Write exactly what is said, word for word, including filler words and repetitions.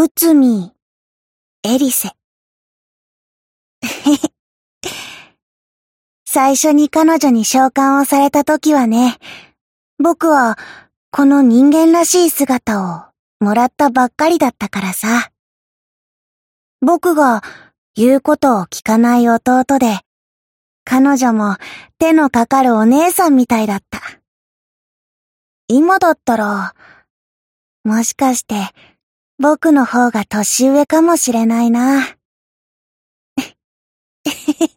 内海エリセ。最初に彼女に召喚をされた時はね、僕はこの人間らしい姿をもらったばっかりだったからさ。僕が言うことを聞かない弟で、彼女も手のかかるお姉さんみたいだった。今だったら、もしかして僕の方が年上かもしれないな。